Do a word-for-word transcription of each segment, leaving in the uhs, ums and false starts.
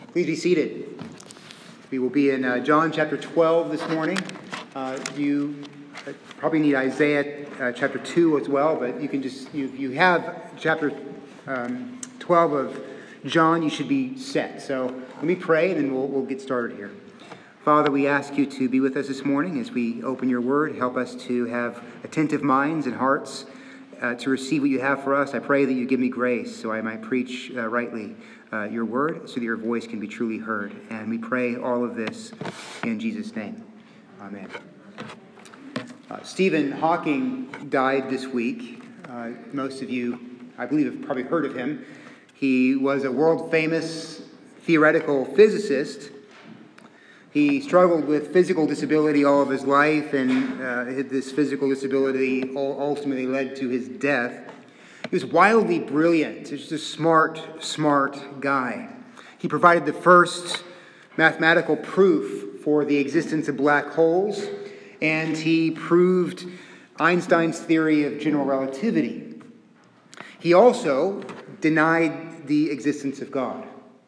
Please be seated. We will be in uh, John chapter twelve this morning. Uh, you uh, probably need Isaiah uh, chapter two as well, but you can just, you, you have chapter um, twelve of John, you should be set. So let me pray and then we'll, we'll get started here. Father, we ask you to be with us this morning as we open your word. Help us to have attentive minds and hearts uh, to receive what you have for us. I pray that you give me grace so I might preach uh, rightly uh, your word, so that your voice can be truly heard. And we pray all of this in Jesus' name. Amen. Uh, Stephen Hawking died this week. Uh, most of you, I believe, have probably heard of him. He was a world-famous theoretical physicist. He struggled with physical disability all of his life, and uh, this physical disability ultimately led to his death. He was wildly brilliant. He was just a smart, smart guy. He provided the first mathematical proof for the existence of black holes, and he proved Einstein's theory of general relativity. He also denied the existence of God.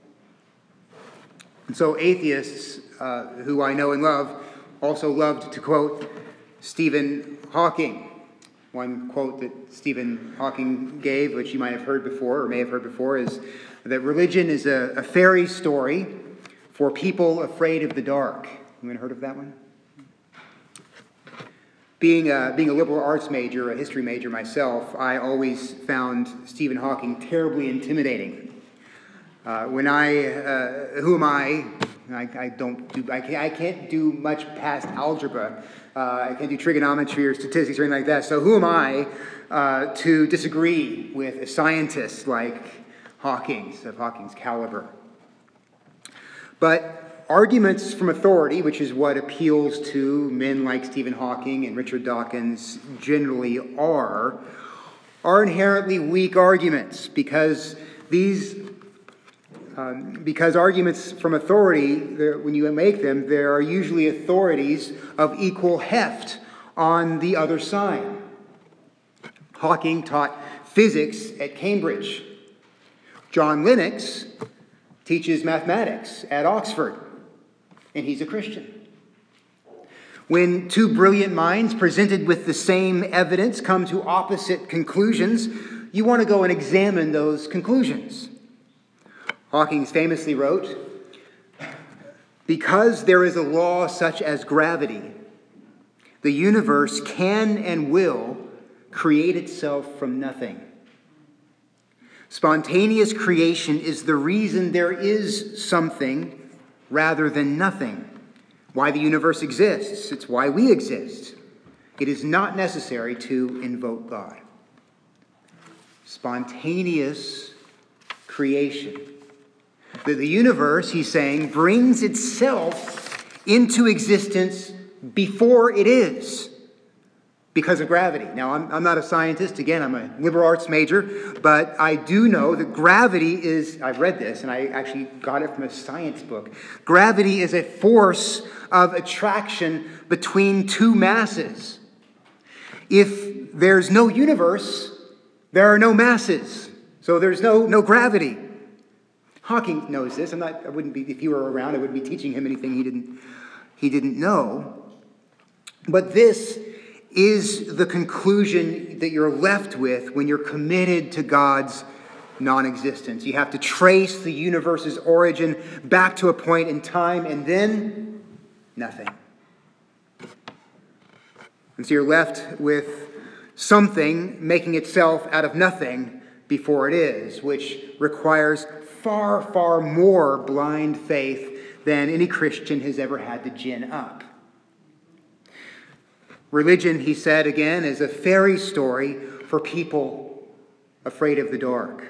And so atheists, uh, who I know and love, also loved to quote Stephen Hawking. One quote that Stephen Hawking gave, which you might have heard before or may have heard before, is that religion is a, a fairy story for people afraid of the dark. Anyone heard of that one? Being a, being a liberal arts major, a history major myself, I always found Stephen Hawking terribly intimidating. Uh, when I, uh, who am I? I, I don't do, I can't, I can't do much past algebra. Uh, I can't do trigonometry or statistics or anything like that. So who am I uh, to disagree with a scientist like Hawking's, of Hawking's caliber? But arguments from authority, which is what appeals to men like Stephen Hawking and Richard Dawkins generally are, are inherently weak arguments because these Um, because arguments from authority, when you make them, there are usually authorities of equal heft on the other side. Hawking taught physics at Cambridge. John Lennox teaches mathematics at Oxford, and he's a Christian. When two brilliant minds presented with the same evidence come to opposite conclusions, you want to go and examine those conclusions. Hawking famously wrote, "Because there is a law such as gravity, the universe can and will create itself from nothing. Spontaneous creation is the reason there is something rather than nothing. Why the universe exists, it's why we exist. It is not necessary to invoke God." Spontaneous creation. That the universe, he's saying, brings itself into existence before it is because of gravity. Now, I'm, I'm not a scientist. Again, I'm a liberal arts major, but I do know that gravity is, I've read this, and I actually got it from a science book. Gravity is a force of attraction between two masses. If there's no universe, there are no masses. So there's no, no gravity. Hawking knows this. I'm not, I wouldn't be, if you were around, I wouldn't be teaching him anything he didn't, he didn't know. But this is the conclusion that you're left with when you're committed to God's non-existence. You have to trace the universe's origin back to a point in time, and then nothing. And so you're left with something making itself out of nothing before it is, which requires far, far more blind faith than any Christian has ever had to gin up. Religion, he said again, is a fairy story for people afraid of the dark.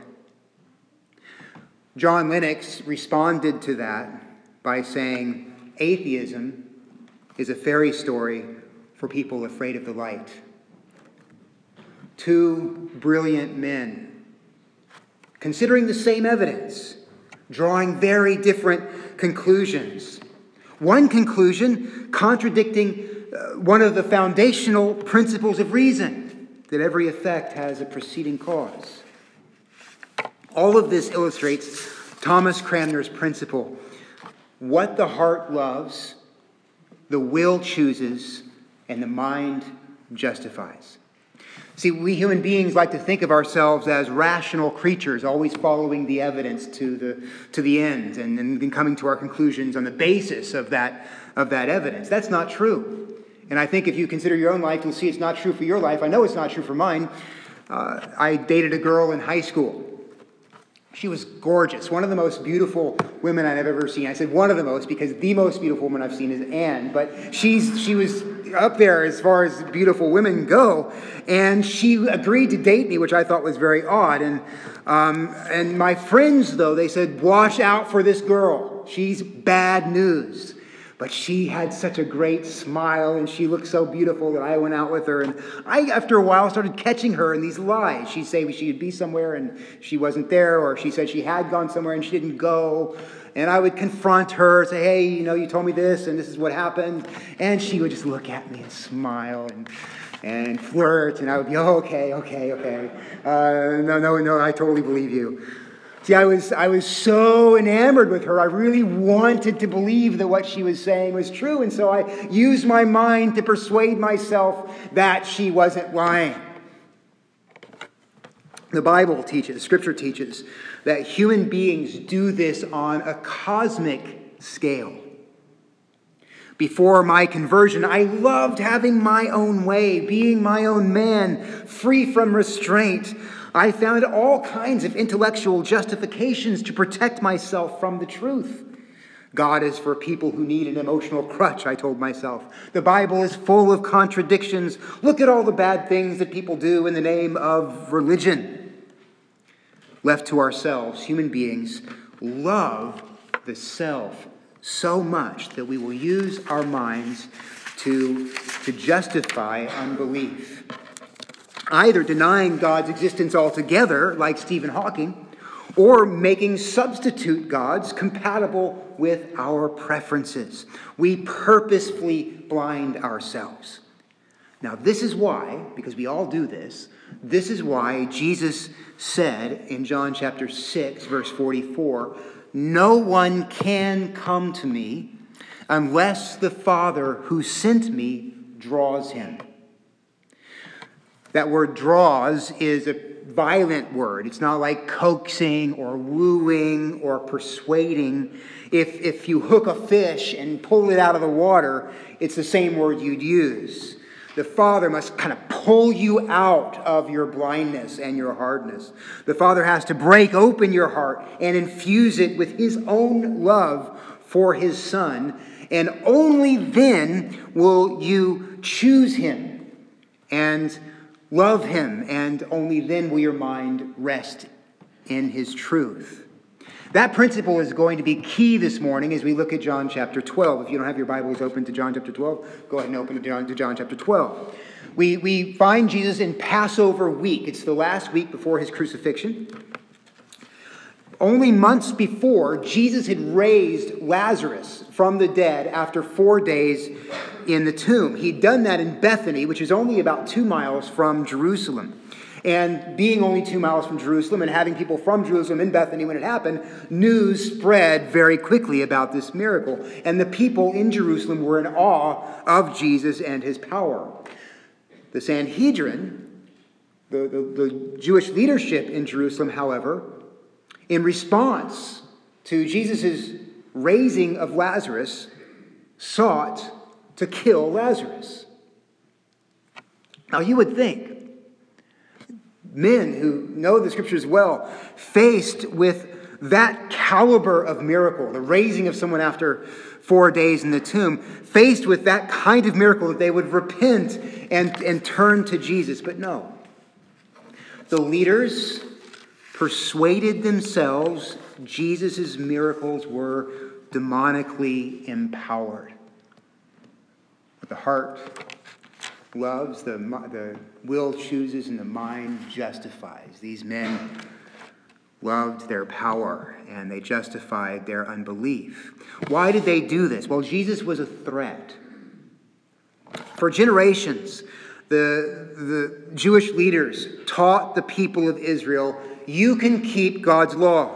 John Lennox responded to that by saying, atheism is a fairy story for people afraid of the light. Two brilliant men, considering the same evidence, drawing very different conclusions. One conclusion contradicting uh, one of the foundational principles of reason, that every effect has a preceding cause. All of this illustrates Thomas Cranmer's principle: what the heart loves, the will chooses, and the mind justifies. See, we human beings like to think of ourselves as rational creatures, always following the evidence to the to the end, and then coming to our conclusions on the basis of that of that evidence. That's not true. And I think if you consider your own life, you'll see it's not true for your life. I know it's not true for mine. Uh, I dated a girl in high school. She was gorgeous, one of the most beautiful women I've ever seen. I said one of the most because the most beautiful woman I've seen is Anne, but she's she was up there as far as beautiful women go, and she agreed to date me, which I thought was very odd. And um, and my friends, though, they said, watch out for this girl. She's bad news. But she had such a great smile, and she looked so beautiful that I went out with her. And I, after a while, started catching her in these lies. She'd say she'd be somewhere, and she wasn't there, or she said she had gone somewhere, and she didn't go. And I would confront her, say, hey, you know, you told me this, and this is what happened. And she would just look at me and smile and and flirt, and I would be, oh, okay, okay, okay. Uh, no, no, no, I totally believe you. See, I was I was so enamored with her. I really wanted to believe that what she was saying was true. And so I used my mind to persuade myself that she wasn't lying. The Bible teaches, Scripture teaches, that human beings do this on a cosmic scale. Before my conversion, I loved having my own way, being my own man, free from restraint. I found all kinds of intellectual justifications to protect myself from the truth. God is for people who need an emotional crutch, I told myself. The Bible is full of contradictions. Look at all the bad things that people do in the name of religion. Left to ourselves, human beings love the self so much that we will use our minds to, to justify unbelief. Either denying God's existence altogether, like Stephen Hawking, or making substitute gods compatible with our preferences. We purposefully blind ourselves. Now, this is why, because we all do this, this is why Jesus said in John chapter six, verse forty-four, no one can come to me unless the Father who sent me draws him. That word draws is a violent word. It's not like coaxing or wooing or persuading. If, if you hook a fish and pull it out of the water, it's the same word you'd use. The Father must kind of pull you out of your blindness and your hardness. The Father has to break open your heart and infuse it with His own love for His Son. And only then will you choose Him and love Him, and only then will your mind rest in His truth. That principle is going to be key this morning as we look at John chapter twelve. If you don't have your Bibles open to John chapter twelve, go ahead and open to John, to John chapter twelve. We, we find Jesus in Passover week. It's the last week before His crucifixion. Only months before, Jesus had raised Lazarus from the dead after four days in the tomb. He'd done that in Bethany, which is only about two miles from Jerusalem. And being only two miles from Jerusalem and having people from Jerusalem in Bethany when it happened, news spread very quickly about this miracle. And the people in Jerusalem were in awe of Jesus and His power. The Sanhedrin, the, the, the Jewish leadership in Jerusalem, however, in response to Jesus' raising of Lazarus, sought to kill Lazarus. Now you would think, men who know the Scriptures well, faced with that caliber of miracle, the raising of someone after four days in the tomb, faced with that kind of miracle, that they would repent and, and turn to Jesus. But no. The leaders persuaded themselves Jesus' miracles were demonically empowered. But the heart loves, the, the will chooses, and the mind justifies. These men loved their power, and they justified their unbelief. Why did they do this? Well, Jesus was a threat. For generations, the, the Jewish leaders taught the people of Israel, you can keep God's law.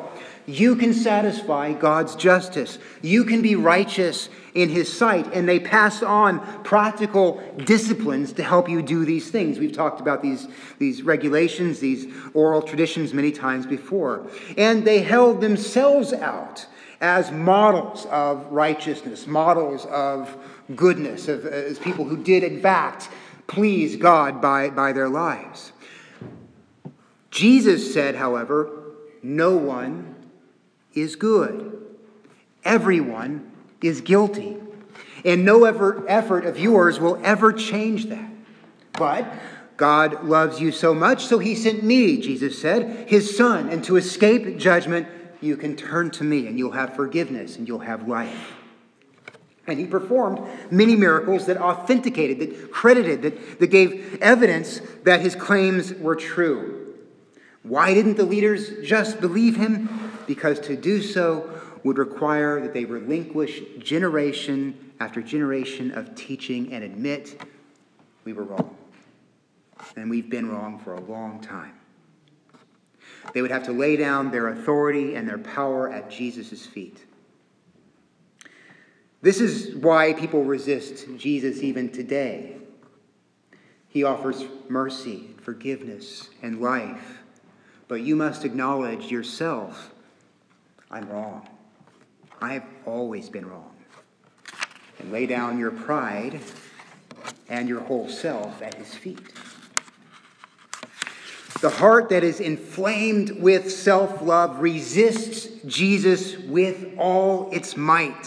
you can satisfy God's justice. You can be righteous in his sight. And they pass on practical disciplines to help you do these things. We've talked about these, these regulations, these oral traditions many times before. And they held themselves out as models of righteousness, models of goodness, of, as people who did in fact please God by, by their lives. Jesus said, however, no one is good. Everyone is guilty. And no ever, effort of yours will ever change that. But God loves you so much, so he sent me, Jesus said, his son. And to escape judgment, you can turn to me and you'll have forgiveness and you'll have life. And he performed many miracles that authenticated, that credited, that, that gave evidence that his claims were true. Why didn't the leaders just believe him? Because to do so would require that they relinquish generation after generation of teaching and admit we were wrong. And we've been wrong for a long time. They would have to lay down their authority and their power at Jesus' feet. This is why people resist Jesus even today. He offers mercy, forgiveness, and life. But you must acknowledge yourself, I'm wrong. I've always been wrong. And lay down your pride and your whole self at his feet. The heart that is inflamed with self-love resists Jesus with all its might.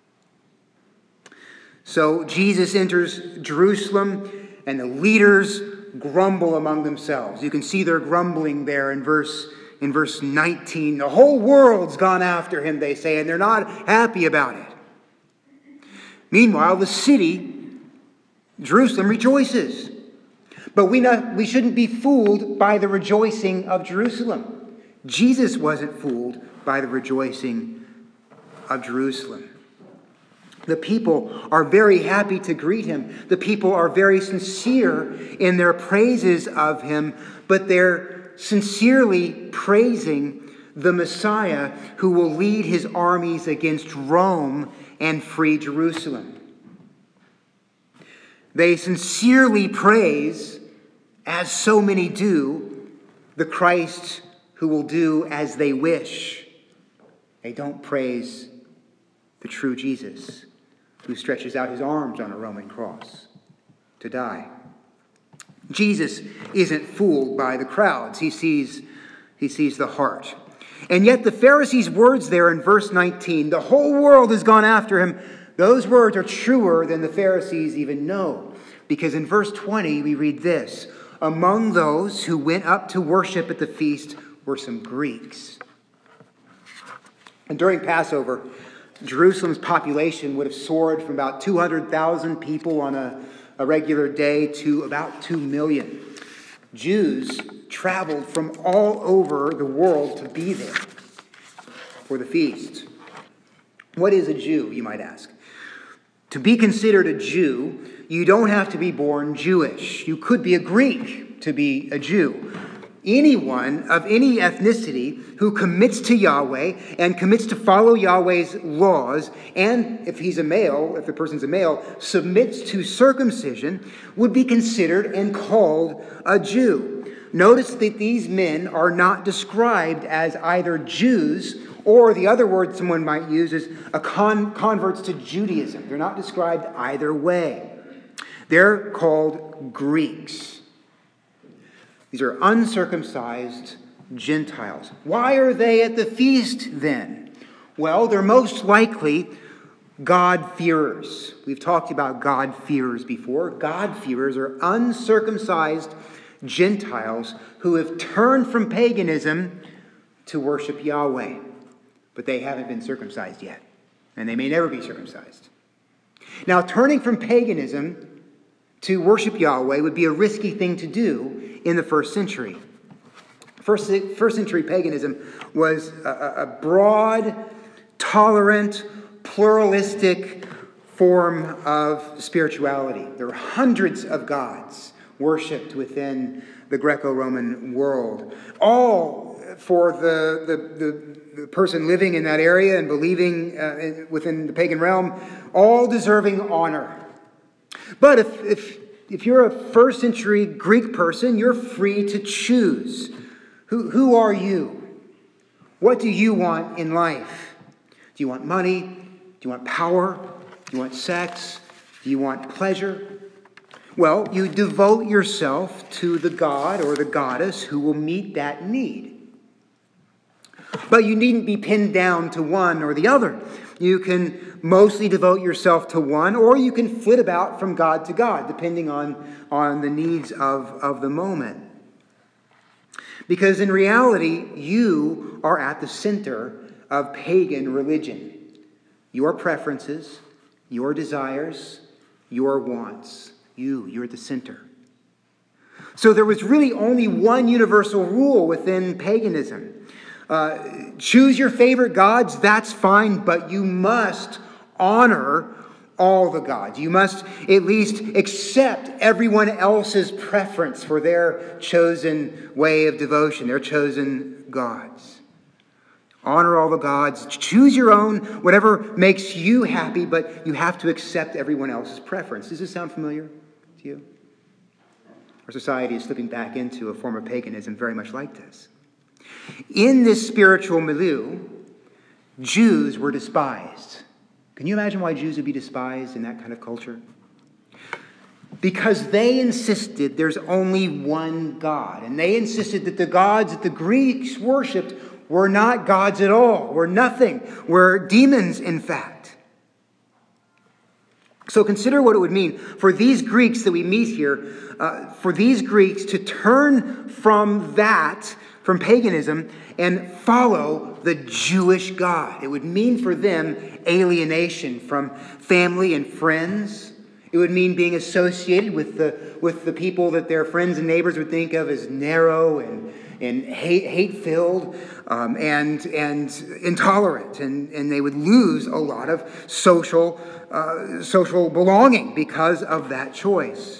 So Jesus enters Jerusalem, and the leaders grumble among themselves. You can see their grumbling there in verse, in verse nineteen. The whole world's gone after him, they say, and they're not happy about it. Meanwhile, the city, Jerusalem, rejoices. But we, not, we shouldn't be fooled by the rejoicing of Jerusalem. Jesus wasn't fooled by the rejoicing of Jerusalem. The people are very happy to greet him. The people are very sincere in their praises of him, but they're sincerely praising the Messiah who will lead his armies against Rome and free Jerusalem. They sincerely praise, as so many do, the Christ who will do as they wish. They don't praise the true Jesus, who stretches out his arms on a Roman cross to die. Jesus isn't fooled by the crowds. He sees, he sees the heart. And yet the Pharisees' words there in verse nineteen, the whole world has gone after him, those words are truer than the Pharisees even know. Because in verse twenty we read this, among those who went up to worship at the feast were some Greeks. And during Passover, Jerusalem's population would have soared from about two hundred thousand people on a, a regular day to about two million. Jews traveled from all over the world to be there for the feast. What is a Jew, you might ask? To be considered a Jew, you don't have to be born Jewish. You could be a Greek to be a Jew. Anyone of any ethnicity who commits to Yahweh and commits to follow Yahweh's laws, and if he's a male, if the person's a male, submits to circumcision, would be considered and called a Jew. Notice that these men are not described as either Jews, or the other word someone might use is a con- converts to Judaism. They're not described either way. They're called Greeks. These are uncircumcised Gentiles. Why are they at the feast then? Well, they're most likely God-fearers. We've talked about God-fearers before. God-fearers are uncircumcised Gentiles who have turned from paganism to worship Yahweh. But they haven't been circumcised yet. And they may never be circumcised. Now, turning from paganism to worship Yahweh would be a risky thing to do in the first century. First, first century paganism was a, a broad, tolerant, pluralistic form of spirituality. There were hundreds of gods worshipped within the Greco-Roman world, all for the, the, the, the person living in that area and believing uh, within the pagan realm, all deserving honor. But if, if, if you're a first century Greek person, you're free to choose. Who, who are you? What do you want in life? Do you want money? Do you want power? Do you want sex? Do you want pleasure? Well, you devote yourself to the god or the goddess who will meet that need. But you needn't be pinned down to one or the other. You can mostly devote yourself to one, or you can flit about from god to god, depending on, on the needs of, of the moment. Because in reality, you are at the center of pagan religion. Your preferences, your desires, your wants. You, you're at the center. So there was really only one universal rule within paganism. Uh, choose your favorite gods, that's fine, but you must honor all the gods. You must at least accept everyone else's preference for their chosen way of devotion, their chosen gods. Honor all the gods. Choose your own, whatever makes you happy, but you have to accept everyone else's preference. Does this sound familiar to you? Our society is slipping back into a form of paganism very much like this. In this spiritual milieu, Jews were despised. Can you imagine why Jews would be despised in that kind of culture? Because they insisted there's only one God. And they insisted that the gods that the Greeks worshipped were not gods at all, were nothing, were demons, in fact. So consider what it would mean for these Greeks that we meet here, uh, for these Greeks to turn from that, from paganism, and follow the Jewish God. It would mean for them alienation from family and friends. It would mean being associated with the, with the people that their friends and neighbors would think of as narrow and and hate, hate-filled um, and, and intolerant. And, and they would lose a lot of social, uh, social belonging because of that choice.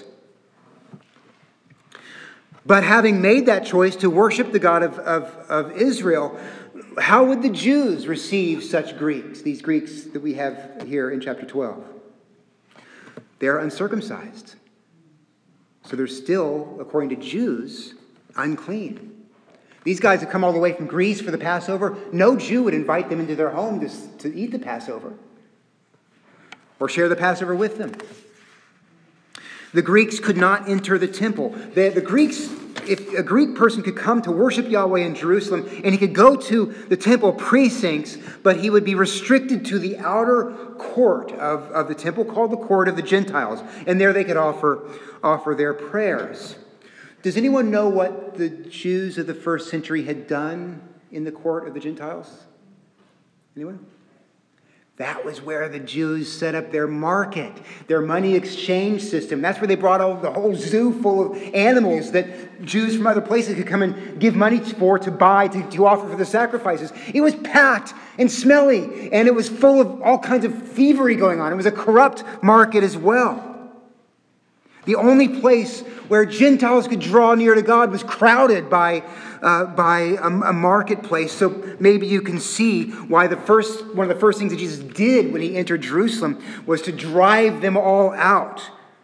But having made that choice to worship the God of, of, of Israel, how would the Jews receive such Greeks, these Greeks that we have here in chapter twelve? They're uncircumcised. So they're still, according to Jews, unclean. These guys have come all the way from Greece for the Passover. No Jew would invite them into their home to, to eat the Passover or share the Passover with them. The Greeks could not enter the temple. The, the Greeks, if a Greek person could come to worship Yahweh in Jerusalem, and he could go to the temple precincts, but he would be restricted to the outer court of, of the temple called the court of the Gentiles. And there they could offer, offer their prayers. Does anyone know what the Jews of the first century had done in the court of the Gentiles? Anyone? That was where the Jews set up their market, their money exchange system. That's where they brought all the whole zoo full of animals that Jews from other places could come and give money for, to buy, to, to offer for the sacrifices. It was packed and smelly, and it was full of all kinds of thievery going on. It was a corrupt market as well. The only place where Gentiles could draw near to God was crowded by, uh, by a, a marketplace. So maybe you can see why the first one of the first things that Jesus did when he entered Jerusalem was to drive them all out,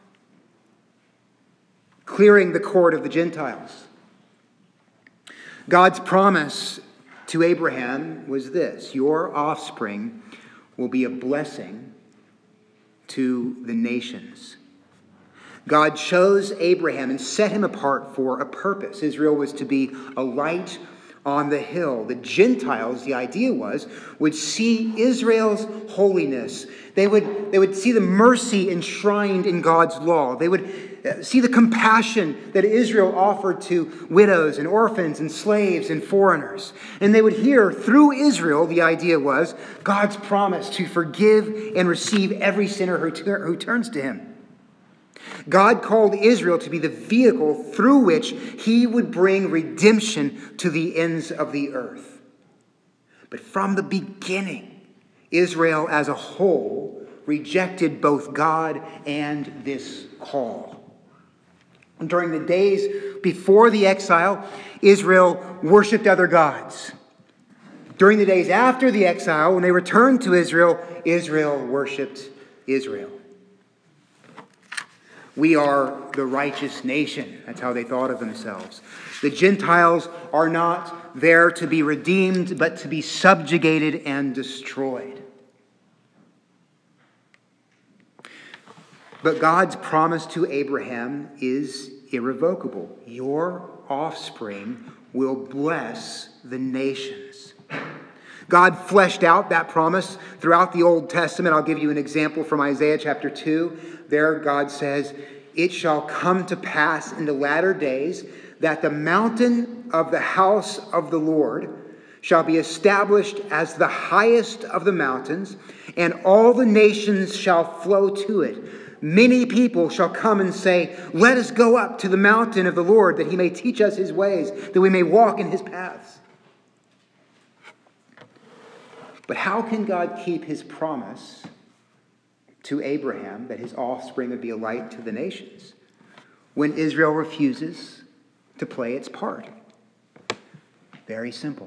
clearing the court of the Gentiles. God's promise to Abraham was this: your offspring will be a blessing to the nations. God chose Abraham and set him apart for a purpose. Israel was to be a light on the hill. The Gentiles, the idea was, would see Israel's holiness. They would, they would see the mercy enshrined in God's law. They would see the compassion that Israel offered to widows and orphans and slaves and foreigners. And they would hear through Israel, the idea was, God's promise to forgive and receive every sinner who, tur- who turns to him. God called Israel to be the vehicle through which he would bring redemption to the ends of the earth. But from the beginning, Israel as a whole rejected both God and this call. During the days before the exile, Israel worshipped other gods. During the days after the exile, when they returned to Israel, Israel worshipped Israel. We are the righteous nation. That's how they thought of themselves. The Gentiles are not there to be redeemed, but to be subjugated and destroyed. But God's promise to Abraham is irrevocable. Your offspring will bless the nations. God fleshed out that promise throughout the Old Testament. I'll give you an example from Isaiah chapter two. There God says, "It shall come to pass in the latter days that the mountain of the house of the Lord shall be established as the highest of the mountains, and all the nations shall flow to it. Many people shall come and say, 'Let us go up to the mountain of the Lord, that he may teach us his ways, that we may walk in his paths.'" But how can God keep his promise to Abraham that his offspring would be a light to the nations when Israel refuses to play its part? Very simple.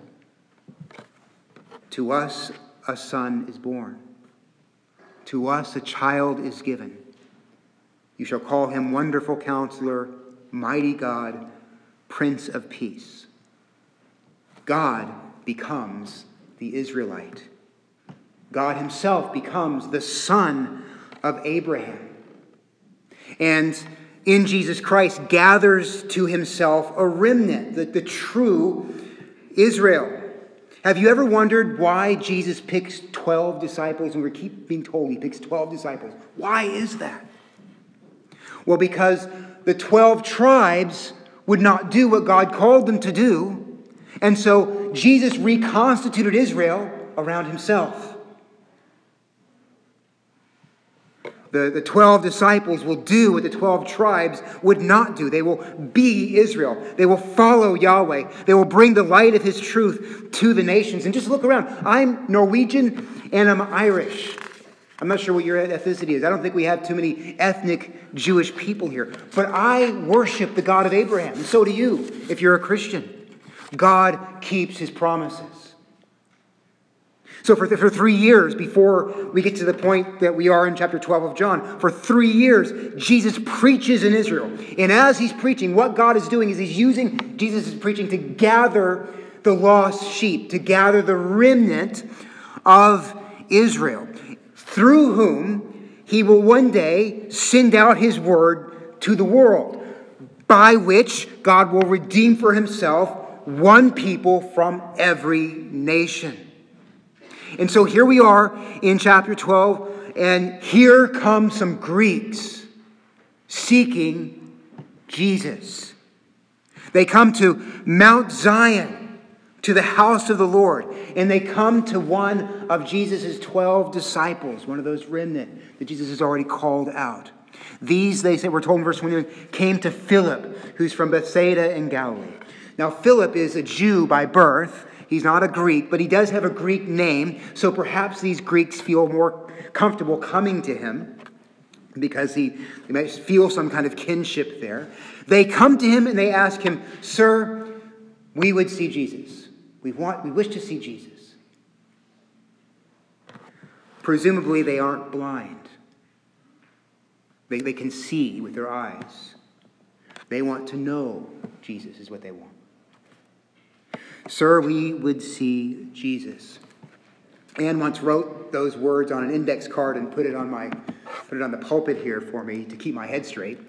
To us a son is born. To us a child is given. You shall call him Wonderful Counselor, Mighty God, Prince of Peace. God becomes the Israelite. God himself becomes the son of Abraham. And in Jesus Christ gathers to himself a remnant, the, the true Israel. Have you ever wondered why Jesus picks twelve disciples, and we keep being told he picks twelve disciples? Why is that? Well, because the twelve tribes would not do what God called them to do, and so Jesus reconstituted Israel around himself. The, the twelve disciples will do what the twelve tribes would not do. They will be Israel. They will follow Yahweh. They will bring the light of his truth to the nations. And just look around. I'm Norwegian and I'm Irish. I'm not sure what your ethnicity is. I don't think we have too many ethnic Jewish people here. But I worship the God of Abraham. And so do you, if you're a Christian. God keeps his promises. So for, for three years, before we get to the point that we are in chapter twelve of John, for three years, Jesus preaches in Israel. And as he's preaching, what God is doing is he's using Jesus' preaching to gather the lost sheep, to gather the remnant of Israel, through whom he will one day send out his word to the world, by which God will redeem for himself one people from every nation. And so here we are in chapter twelve, and here come some Greeks seeking Jesus. They come to Mount Zion, to the house of the Lord, and they come to one of Jesus' twelve disciples, one of those remnant that Jesus has already called out. These, they say, we're told in verse twenty-one, came to Philip, who's from Bethsaida in Galilee. Now, Philip is a Jew by birth. He's not a Greek, but he does have a Greek name, so perhaps these Greeks feel more comfortable coming to him because he they might feel some kind of kinship there. They come to him and they ask him, "Sir, we would see Jesus. We want, we wish to see Jesus." Presumably they aren't blind. They, they can see with their eyes. They want to know Jesus is what they want. "Sir, we would see Jesus." Anne once wrote those words on an index card and put it on my put it on the pulpit here for me to keep my head straight.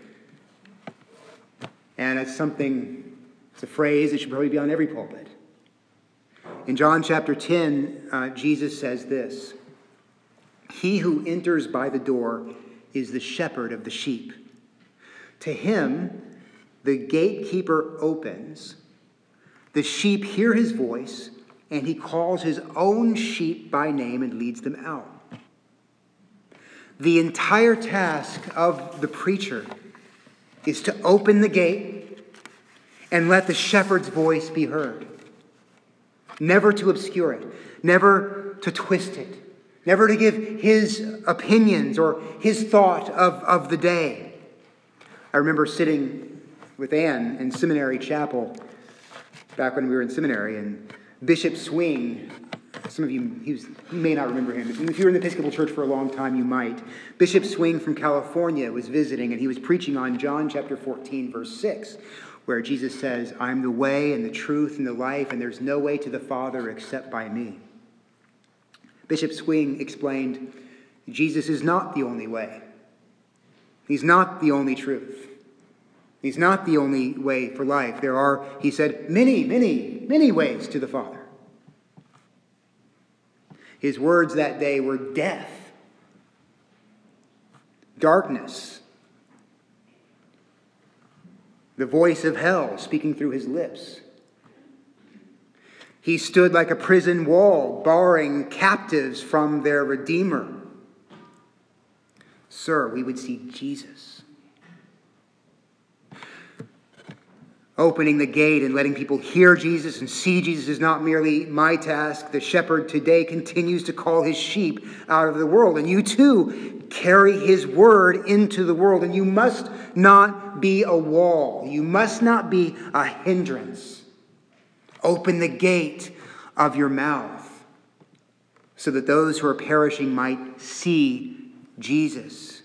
And it's something, it's a phrase that should probably be on every pulpit. In John chapter ten, uh, Jesus says this: "He who enters by the door is the shepherd of the sheep. To him the gatekeeper opens. The sheep hear his voice, and he calls his own sheep by name and leads them out." The entire task of the preacher is to open the gate and let the shepherd's voice be heard. Never to obscure it, never to twist it, never to give his opinions or his thought of, of the day. I remember sitting with Ann in Seminary Chapel back when we were in seminary. And Bishop Swing, some of you, he was, you may not remember him. If you were in the Episcopal Church for a long time, you might. Bishop Swing from California was visiting, and he was preaching on John chapter fourteen, verse six, where Jesus says, I'm the way and the truth and the life, and there's no way to the Father except by me. Bishop Swing explained, Jesus is not the only way. He's not the only truth. He's not the only way for life. There are, he said, many, many, many ways to the Father. His words that day were death, darkness, the voice of hell speaking through his lips. He stood like a prison wall, barring captives from their Redeemer. Sir, we would see Jesus opening the gate and letting people hear Jesus and see Jesus is not merely my task. The shepherd today continues to call his sheep out of the world. And you too carry his word into the world. And you must not be a wall. You must not be a hindrance. Open the gate of your mouth so that those who are perishing might see Jesus.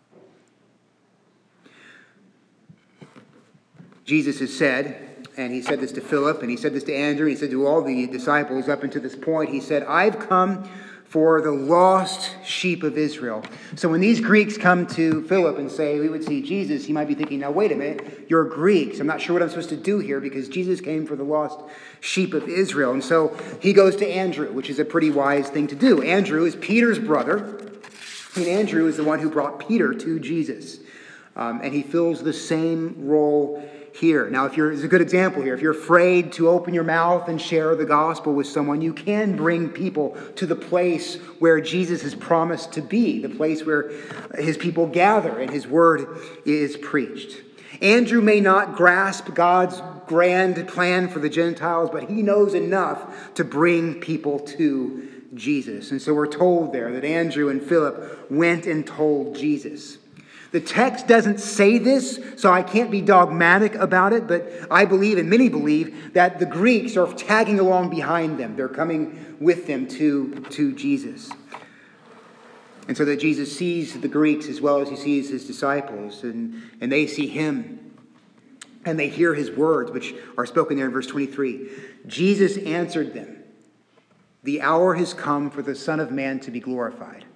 Jesus has said, and he said this to Philip, and he said this to Andrew, and he said to all the disciples up until this point, he said, I've come for the lost sheep of Israel. So when these Greeks come to Philip and say, we would see Jesus, he might be thinking, now wait a minute, you're Greeks. I'm not sure what I'm supposed to do here because Jesus came for the lost sheep of Israel. And so he goes to Andrew, which is a pretty wise thing to do. Andrew is Peter's brother, and Andrew is the one who brought Peter to Jesus. Um, and he fills the same role here. Now, if you're, it's a good example here. If you're afraid to open your mouth and share the gospel with someone, you can bring people to the place where Jesus has promised to be, the place where his people gather and his word is preached. Andrew may not grasp God's grand plan for the Gentiles, but he knows enough to bring people to Jesus. And so we're told there that Andrew and Philip went and told Jesus. The text doesn't say this, so I can't be dogmatic about it, but I believe, and many believe, that the Greeks are tagging along behind them. They're coming with them to, to Jesus. And so that Jesus sees the Greeks as well as he sees his disciples, and, and they see him, and they hear his words, which are spoken there in verse twenty-three. Jesus answered them, the hour has come for the Son of Man to be glorified.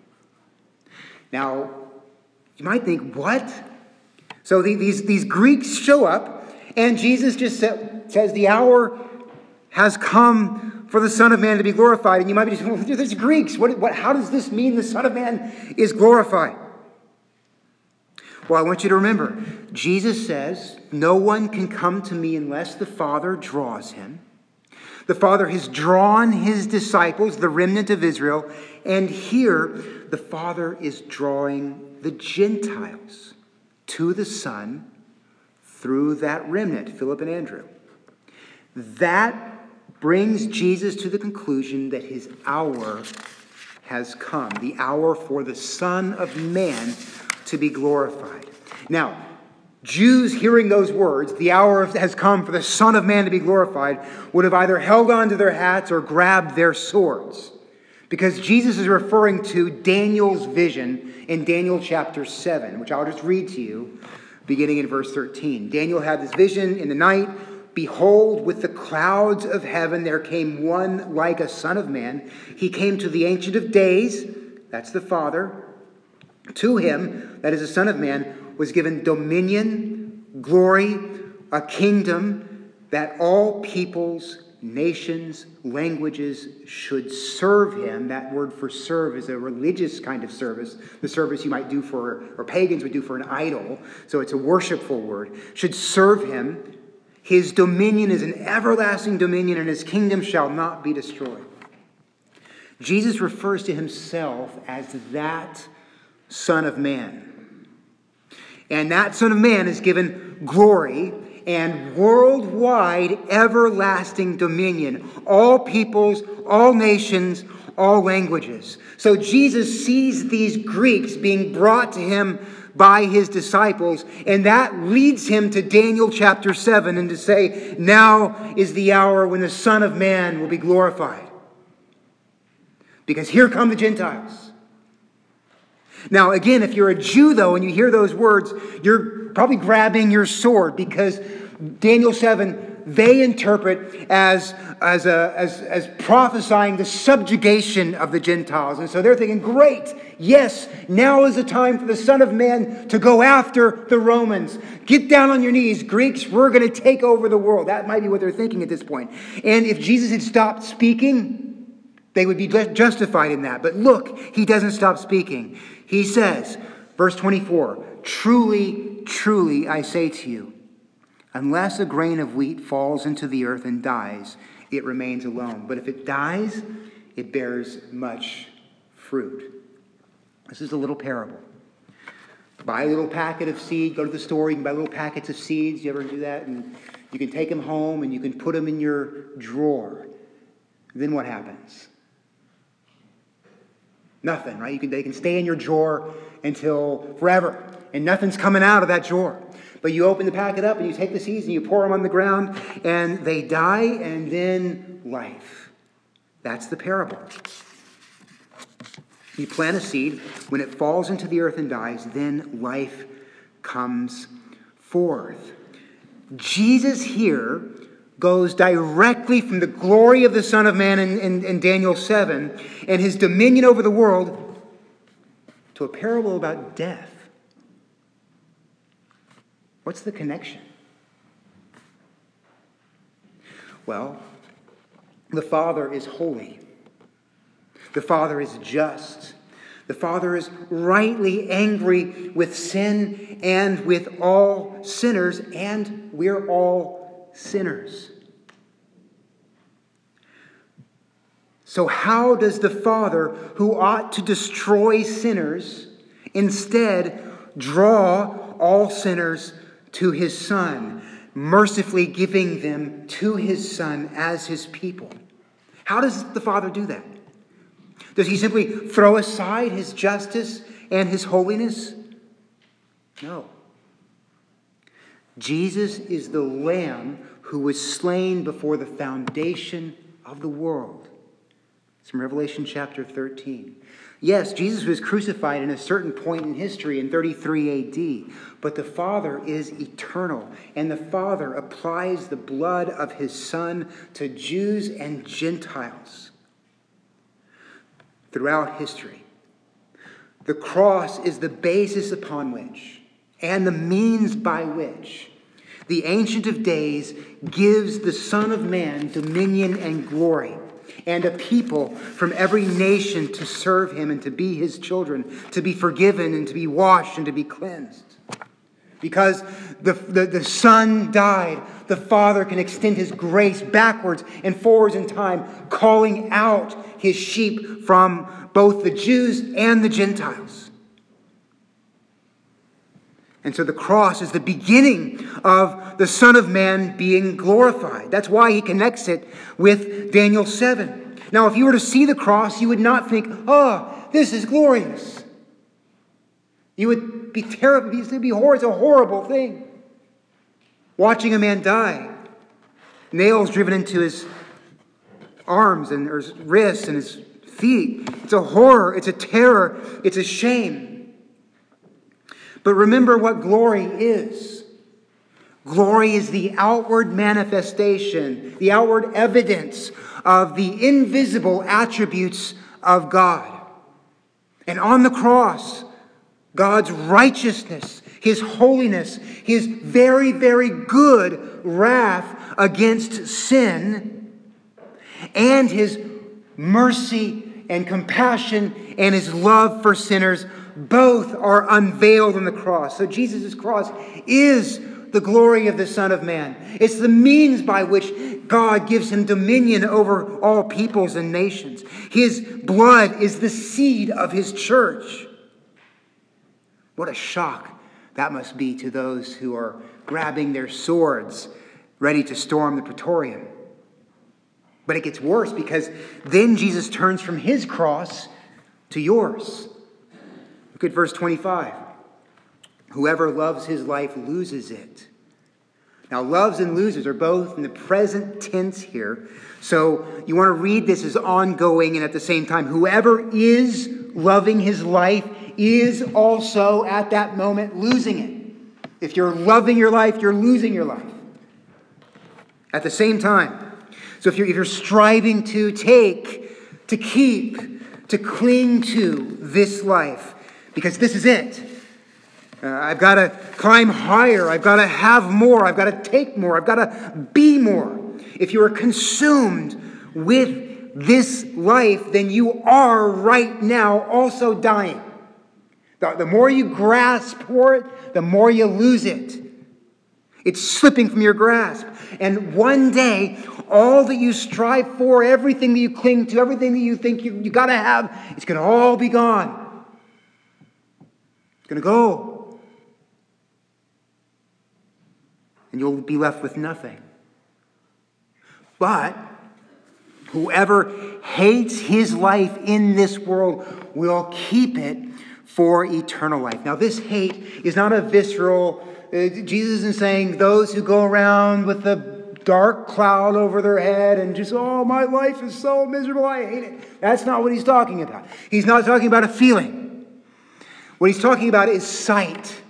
Now, you might think, what? So the, these, these Greeks show up, and Jesus just sa- says the hour has come for the Son of Man to be glorified. And you might be just, well, there's Greeks. What, what, how does this mean the Son of Man is glorified? Well, I want you to remember, Jesus says, no one can come to me unless the Father draws him. The Father has drawn his disciples, the remnant of Israel, and here the Father is drawing the Gentiles to the Son through that remnant, Philip and Andrew. That brings Jesus to the conclusion that his hour has come, the hour for the Son of Man to be glorified. Now, Jews hearing those words, the hour has come for the Son of Man to be glorified, would have either held on to their hats or grabbed their swords. Because Jesus is referring to Daniel's vision in Daniel chapter seven, which I'll just read to you, beginning in verse thirteen. Daniel had this vision in the night. Behold, with the clouds of heaven there came one like a son of man. He came to the Ancient of Days, that's the Father. To him, that is the Son of Man, was given dominion, glory, a kingdom, that all peoples, nations, languages should serve him. That word for serve is a religious kind of service. The service you might do for, or pagans would do for an idol. So it's a worshipful word. Should serve him. His dominion is an everlasting dominion, and his kingdom shall not be destroyed. Jesus refers to himself as that Son of Man. And that Son of Man is given glory and worldwide everlasting dominion. All peoples, all nations, all languages. So Jesus sees these Greeks being brought to him by his disciples, and that leads him to Daniel chapter seven and to say, now is the hour when the Son of Man will be glorified. Because here come the Gentiles. Now, again, if you're a Jew, though, and you hear those words, you're probably grabbing your sword, because Daniel seven, they interpret as, as, a, as, as prophesying the subjugation of the Gentiles. And so they're thinking, great, yes, now is the time for the Son of Man to go after the Romans. Get down on your knees, Greeks, we're going to take over the world. That might be what they're thinking at this point. And if Jesus had stopped speaking, they would be justified in that. But look, he doesn't stop speaking. He says, verse twenty-four, truly, truly, I say to you, unless a grain of wheat falls into the earth and dies, it remains alone. But if it dies, it bears much fruit. This is a little parable. Buy a little packet of seed. Go to the store. You can buy little packets of seeds. You ever do that? And you can take them home and you can put them in your drawer. Then what happens? Nothing, right? You can, they can stay in your drawer until forever. And nothing's coming out of that drawer. But you open the packet up and you take the seeds and you pour them on the ground and they die, and then life. That's the parable. You plant a seed. When it falls into the earth and dies, then life comes forth. Jesus here goes directly from the glory of the Son of Man in, in, in Daniel seven and his dominion over the world to a parable about death. What's the connection? Well, the Father is holy. The Father is just. The Father is rightly angry with sin and with all sinners, and we're all sinners. So how does the Father, who ought to destroy sinners, instead draw all sinners to his Son, mercifully giving them to his Son as his people? How does the Father do that? Does he simply throw aside his justice and his holiness? No. Jesus is the Lamb who was slain before the foundation of the world. It's from Revelation chapter thirteen. Yes, Jesus was crucified in a certain point in history in thirty-three A D, but the Father is eternal, and the Father applies the blood of his Son to Jews and Gentiles throughout history. The cross is the basis upon which, and the means by which, the Ancient of Days gives the Son of Man dominion and glory, and a people from every nation to serve him and to be his children, to be forgiven and to be washed and to be cleansed. Because the, the, the Son died, the Father can extend his grace backwards and forwards in time, calling out his sheep from both the Jews and the Gentiles. And so the cross is the beginning of the Son of Man being glorified. That's why he connects it with Daniel seven. Now, if you were to see the cross, you would not think, oh, this is glorious. You would be terrible. It would be horrible. It's a horrible thing. Watching a man die. Nails driven into his arms and or his wrists and his feet. It's a horror. It's a terror. It's a shame. But remember what glory is. Glory is the outward manifestation, the outward evidence of the invisible attributes of God. And on the cross, God's righteousness, his holiness, his very, very good wrath against sin, and his mercy and compassion and his love for sinners, both are unveiled on the cross. So Jesus' cross is the glory of the Son of Man. It's the means by which God gives him dominion over all peoples and nations. His blood is the seed of his church. What a shock that must be to those who are grabbing their swords, ready to storm the Praetorium. But it gets worse because then Jesus turns from his cross to yours. Look at verse twenty-five. Whoever loves his life loses it. Now, loves and loses are both in the present tense here. So you want to read this as ongoing, and at the same time, whoever is loving his life is also at that moment losing it. If you're loving your life, you're losing your life at the same time. So if you're, if you're striving to take, to keep, to cling to this life, because this is it. Uh, I've got to climb higher. I've got to have more. I've got to take more. I've got to be more. If you are consumed with this life, then you are right now also dying. The, the more you grasp for it, the more you lose it. It's slipping from your grasp. And one day, all that you strive for, everything that you cling to, everything that you think you, you got to have, it's going to all be gone. It's going to go. And you'll be left with nothing. But whoever hates his life in this world will keep it for eternal life. Now, this hate is not a visceral. Uh, Jesus isn't saying those who go around with the dark cloud over their head and just, oh, my life is so miserable, I hate it. That's not what he's talking about. He's not talking about a feeling. What he's talking about is sight.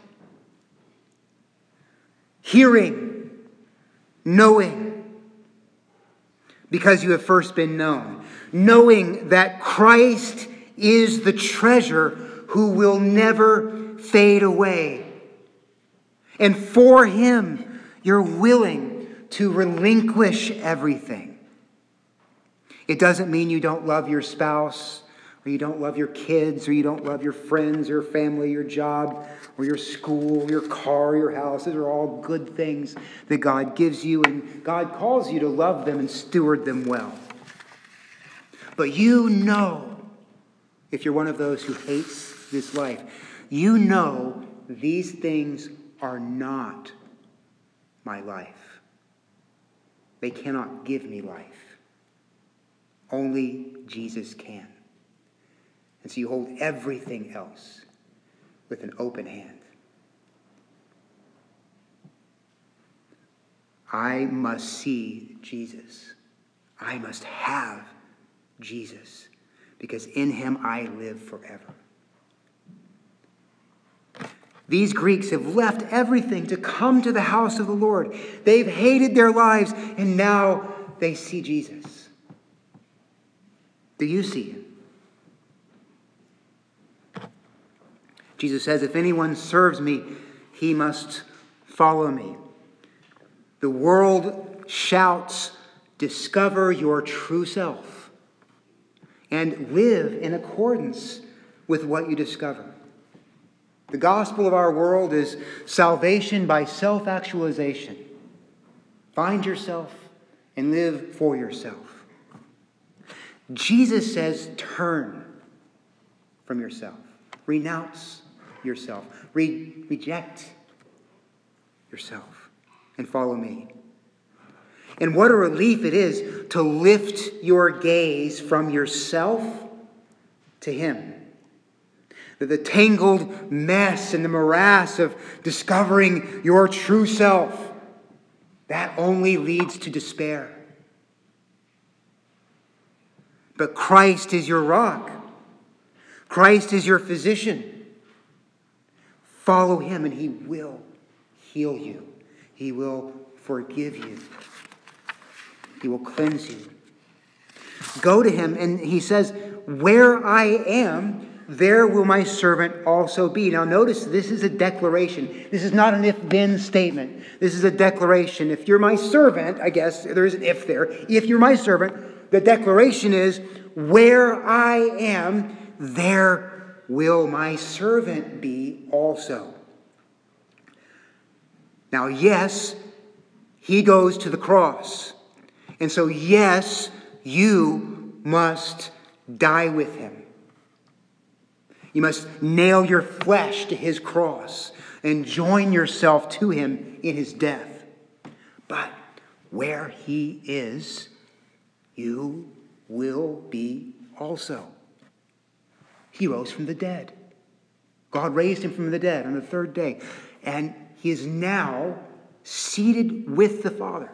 Hearing, knowing, because you have first been known. Knowing that Christ is the treasure who will never fade away. And for him, you're willing to relinquish everything. It doesn't mean you don't love your spouse, or you don't love your kids, or you don't love your friends, your family, your job, or your school, your car, your house. These are all good things that God gives you, and God calls you to love them and steward them well. But you know, if you're one of those who hates this life, you know these things are not my life. They cannot give me life. Only Jesus can. And so you hold everything else with an open hand. I must see Jesus. I must have Jesus, because in him I live forever. These Greeks have left everything to come to the house of the Lord. They've hated their lives, and now they see Jesus. Do you see him? Jesus says, if anyone serves me, he must follow me. The world shouts, discover your true self and live in accordance with what you discover. The gospel of our world is salvation by self-actualization. Find yourself and live for yourself. Jesus says, turn from yourself. Renounce yourself. Re- reject yourself and follow me. And what a relief it is to lift your gaze from yourself to him. The tangled mess and the morass of discovering your true self, that only leads to despair. But Christ is your rock. Christ is your physician. Follow him and he will heal you. He will forgive you. He will cleanse you. Go to him, and he says, where I am, there will my servant also be. Now notice, this is a declaration. This is not an if-then statement. This is a declaration. If you're my servant, I guess, there is an if there. If you're my servant, the declaration is, where I am, there will my servant be also. Now, yes, he goes to the cross. And so, yes, you must die with him. You must nail your flesh to his cross and join yourself to him in his death. But where he is, you will be also. He rose from the dead. God raised him from the dead on the third day. And he is now seated with the Father.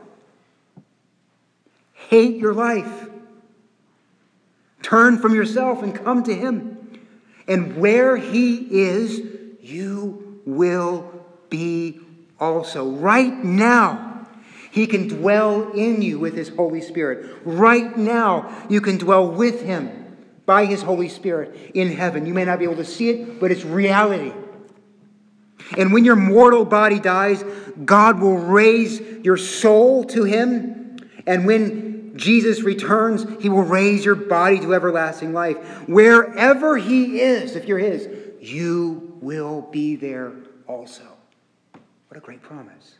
Hate your life. Turn from yourself and come to him. And where he is, you will be also. Right now, he can dwell in you with his Holy Spirit. Right now, you can dwell with him by his Holy Spirit in heaven. You may not be able to see it, but it's reality. And when your mortal body dies, God will raise your soul to him. And when Jesus returns, he will raise your body to everlasting life. Wherever he is, if you're his, you will be there also. What a great promise.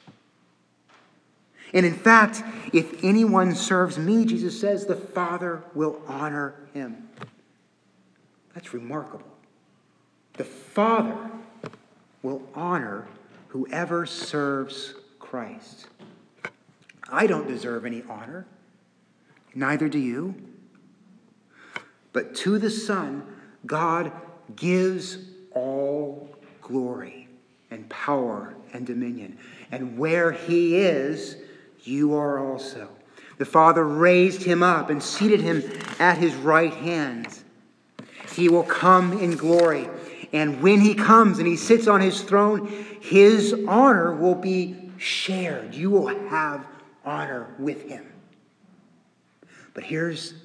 And in fact, if anyone serves me, Jesus says, the Father will honor him. That's remarkable. The Father will honor whoever serves Christ. I don't deserve any honor. Neither do you. But to the Son, God gives all glory and power and dominion. And where he is, you are also. The Father raised him up and seated him at his right hand. He will come in glory. And when he comes and he sits on his throne, his honor will be shared. You will have honor with him. But here's,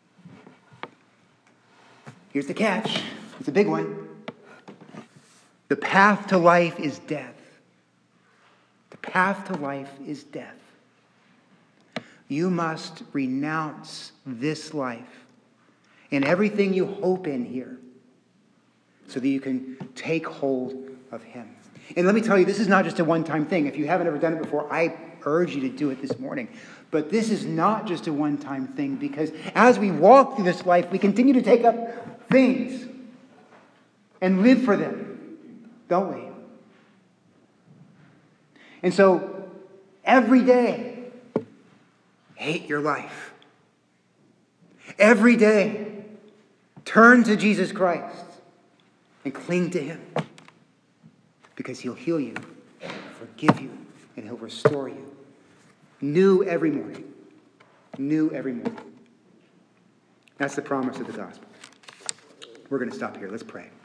here's the catch. It's a big one. The path to life is death. The path to life is death. You must renounce this life and everything you hope in here so that you can take hold of him. And let me tell you, this is not just a one-time thing. If you haven't ever done it before, I urge you to do it this morning. But this is not just a one-time thing, because as we walk through this life, we continue to take up things and live for them, don't we? And so, every day, hate your life. Every day, turn to Jesus Christ and cling to him, because he'll heal you, forgive you, and he'll restore you. New every morning. New every morning. That's the promise of the gospel. We're going to stop here. Let's pray.